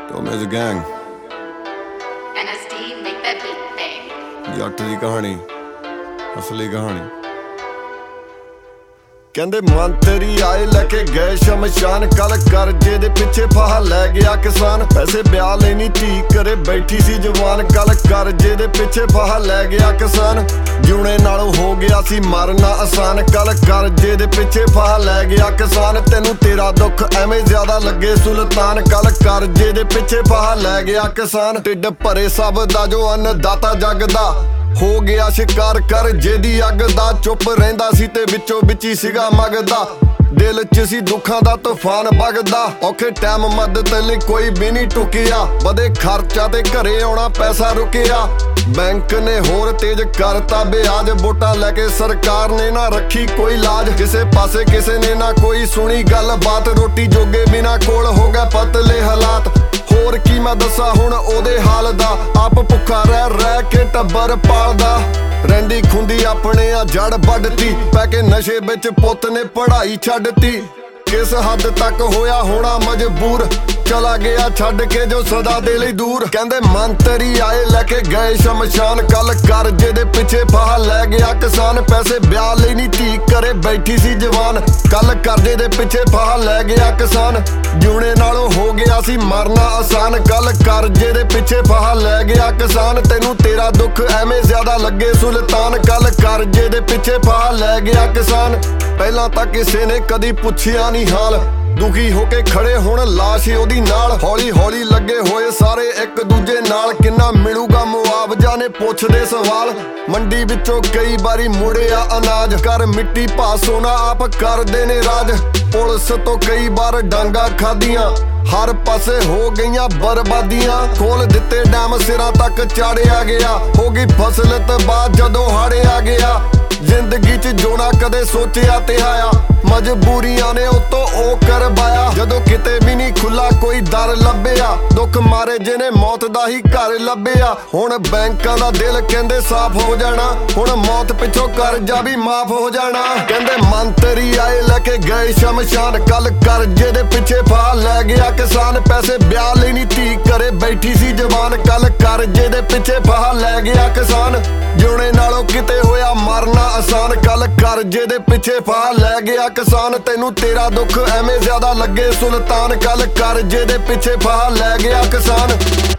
Tommy's gang NSD, make that beat bang. ਜੱਟ ਦੀ ਕਹਾਣੀ ਅਸਲੀ ਕਹਾਣੀ ਕਹਿੰਦੇ ਮੰਤਰੀ ਆਏ ਲੈ ਕੇ ਗਏ ਸ਼ਮਸ਼ਾਨ ਕੱਲ ਕਰਜੇ ਦੇ ਪਿੱਛੇ ਫਾਹਾ ਲੈ ਗਿਆ ਕਿਸਾਨ ਪੈਸੇ ਵਿਆਹ ਲਈ ਨਹੀਂ ਧੀ ਕਰੇ ਬੈਠੀ ਸੀ ਜਵਾਨ ਕੱਲ ਕਰਜੇ ਦੇ ਪਿੱਛੇ ਫਾਹਾ ਲੈ ਗਿਆ ਕਿਸਾਨ ਜਿਉਣੇ ਨਾਲੋਂ ਹੋ ਗਿਆ ਸੀ ਮਰਨਾ ਆਸਾਨ ਕੱਲ ਕਰਜੇ ਦੇ ਪਿੱਛੇ ਫਾਹਾ ਲੈ ਗਿਆ ਕਿਸਾਨ ਤੈਨੂੰ ਤੇਰਾ ਦੁੱਖ ਐਵੇਂ ਜ਼ਿਆਦਾ ਲੱਗੇ ਸੁਲਤਾਨ ਕੱਲ ਕਰਜੇ ਦੇ ਪਿੱਛੇ ਫਾਹਾ ਲੈ ਗਿਆ ਕਿਸਾਨ ਢਿੱਡ ਭਰੇ ਸਭ ਦਾ ਜੋ ਅੰਨਦਾਤਾ ਜੱਗ ਦਾ ਹੋ ਗਿਆ ਸ਼ਿਕਾਰ ਕਰ ਜਿਹਦੀ ਅੱਗ ਦਾ ਚੁੱਪ ਰਹਿੰਦਾ ਸੀ ਤੇ ਵਿੱਚੋਂ ਵਿੱਚ ਹੀ ਸੀਗਾ ਮਗਦਾ ਦਿਲ 'ਚ ਸੀ ਦੁੱਖਾਂ ਦਾ ਤੂਫਾਨ ਵਗਦਾ ਔਖੇ ਟਾਈਮ ਮਦਦ ਲਈ ਕੋਈ ਵੀ ਨਹੀਂ ਟੁਕਿਆ ਵਧੇ ਖਰਚਾ ਤੇ ਘਰੇ ਆਉਣਾ ਪੈਸਾ ਰੁਕਿਆ ਬੈਂਕ ਨੇ ਹੋਰ ਤੇਜ਼ ਕਰਤਾ ਵਿਆਜ ਵੋਟਾਂ ਲੈ ਕੇ ਸਰਕਾਰ ਨੇ ਨਾ ਰੱਖੀ ਕੋਈ ਲਾਜ ਕਿਸੇ ਪਾਸੇ ਕਿਸੇ ਨੇ ਨਾ ਕੋਈ ਸੁਣੀ ਗੱਲਬਾਤ ਰੋਟੀ ਜੋਗੇ ਬਿਨਾ ਕੋਲ ਹੋ ਗਏ ਪਤਲੇ ਹਾਲਾਤ ਹੋਰ ਕੀ ਮੈਂ ਦੱਸਾਂ ਹੁਣ ਉਹਦੇ ਹਾਲ ਦਾ ਆਪ ਭੁੱਖਾ ਰਹਿ ਕੇ ਟੱਬਰ ਪਾਲਦਾ ਰਹਿੰਦੀ ਖੁੰਦੀ ਆਪਣੇ ਆ ਜੜ ਵੱਢਤੀ ਪੈ ਕੇ ਨਸ਼ੇ ਵਿੱਚ ਪੁੱਤ ਨੇ ਪੜ੍ਹਾਈ ਛੱਡਤੀ ਕਿਸ ਹੱਦ ਤੱਕ ਹੋਇਆ ਹੋਣਾ ਮਜਬੂਰ ਚਲਾ ਗਿਆ ਛੱਡ ਕੇ ਜੋ ਸਦਾ ਦੇ ਲਈ ਦੂਰ ਕਹਿੰਦੇ ਮੰਤਰੀ ਆਏ ਲੈ ਕੇ ਗਏ ਸ਼ਮਸ਼ਾਨ ਕੱਲ ਕਰਜੇ ਦੇ ਪਿੱਛੇ ਫਾਹਾ ਲੈ ਗਿਆ ਕਿਸਾਨ ਪੈਸੇ ਵਿਆਹ ਲਈ ਨਹੀਂ ਧੀ ਕਰੇ ਬੈਠੀ ਸੀ ਜਵਾਨ ਕੱਲ ਕਰਜੇ ਦੇ ਪਿੱਛੇ ਫਾਹਾ ਲੈ ਗਿਆ ਕਿਸਾਨ ਜਿਉਣੇ ਨਾਲੋਂ ਹੋ ਗਿਆ ਸੀ ਮਰਨਾ ਆਸਾਨ ਕੱਲ ਕਰਜੇ ਦੇ ਪਿੱਛੇ ਫਾਹਾ ਲੈ ਗਿਆ ਕਿਸਾਨ ਤੈਨੂੰ ਤੇਰਾ ਦੁੱਖ ਐਵੇਂ ਜ਼ਿਆਦਾ ਲੱਗੇ ਸੁਲਤਾਨ ਕੱਲ ਕਰਜੇ ਦੇ ਪਿੱਛੇ ਫਾਹਾ ਲੈ ਗਿਆ ਕਿਸਾਨ ਪਹਿਲਾਂ ਤਾਂ ਕਿਸੇ ਨੇ ਕਦੀ ਪੁੱਛਿਆ ਨਹੀਂ ਹਾਲ ਦੁਖੀ ਹੋ ਕੇ ਖੜੇ ਹੁਣ ਲਾਸ਼ ਉਹਦੀ ਨਾਲ ਹੌਲੀ ਹੌਲੀ ਲੱਗੇ ਹੋਏ ਸਾਰੇ ਇੱਕ ਦੂਜੇ ਨਾਲ ਕਿੰਨਾ ਮਿਲੂਗਾ ਮੁਆਵਜ਼ਾ ਨੇ ਪੁੱਛਦੇ ਸਵਾਲ ਮੰਡੀ ਵਿੱਚੋਂ ਕਈ ਵਾਰੀ ਮੁੜਿਆ ਅਨਾਜ ਕਰ ਮਿੱਟੀ ਭਾ ਸੋਨਾ ਆਪ ਕਰਦੇ ਨੇ ਰਾਜ ਪੁਲਿਸ ਤੋਂ ਕਈ ਵਾਰ ਡਾਂਗਾ ਖਾਦੀਆਂ ਹਰ ਪਾਸੇ ਹੋ ਗਈਆਂ ਬਰਬਾਦੀਆਂ ਖੋਲ ਦਿੱਤੇ ਡੈਮ ਸਿਰਾਂ ਤੱਕ ਚਾੜਿਆ ਗਿਆ ਹੋ ਗਈ ਫਸਲ ਤਬਾਹ ਜਦੋਂ ਹਾੜਿਆ ਗਿਆ ਜ਼ਿੰਦਗੀ 'ਚ ਜੋਣਾ ਕਦੇ ਸੋਚਿਆ ਤੇ ਆਇਆ ਮਜਬੂਰੀਆਂ ਨੇ ਉਤੋਂ ਉਹ ਕਰਵਾਇਆ ਜਦੋਂ ਕਿਤੇ ਵੀ ਨਹੀਂ ਖੁੱਲਾ ਕੋਈ ਦਰ ਲੱਭਿਆ ਦੁੱਖ ਮਾਰੇ ਜਿਹਨੇ ਮੌਤ ਦਾ ਹੀ ਘਰ ਲੱਭਿਆ ਹੁਣ ਬੈਂਕਾਂ ਦਾ ਦਿਲ ਕਹਿੰਦੇ ਸਾਫ਼ ਹੋ ਜਾਣਾ ਹੁਣ ਮੌਤ ਪਿੱਛੋਂ ਕਰਜ਼ਾ ਵੀ ਮਾਫ ਹੋ ਜਾਣਾ ਕਹਿੰਦੇ ਮੰਤਰੀ ਆਏ ਲੈ ਕੇ ਗਏ ਸ਼ਮਸ਼ਾਨ ਕੱਲ ਕਰਜੇ ਦੇ ਪਿੱਛੇ ਫਾਹਾ ਲੈ ਗਿਆ ਕਿਸਾਨ ਪੈਸੇ ਵਿਆਹ ਲਈ ਨਹੀਂ ਧੀ ਕਰੇ ਬੈਠੀ ਸੀ ਜਵਾਨ ਕੱਲ ਕਰਜੇ ਦੇ ਪਿੱਛੇ ਫਾਹਾ ਲੈ ਗਿਆ ਕਿਸਾਨ ਜਿਉਣੇ ਨਾਲੋਂ ਕਿਤੇ ਹੋਇਆ ਮਰਨਾ ਆਸਾਨ ਕੱਲ ਕਰਜੇ ਦੇ ਪਿੱਛੇ ਫਾਹਾ ਲੈ ਗਿਆ ਕਿਸਾਨ ਤੈਨੂੰ ਤੇਰਾ ਦੁੱਖ ਐਵੇਂ ਜ਼ਿਆਦਾ ਲੱਗੇ ਸੁਲਤਾਨ ਕੱਲ ਕਰਜੇ ਦੇ ਪਿੱਛੇ ਫਾਹਾ ਲੈ ਗਿਆ ਕਿਸਾਨ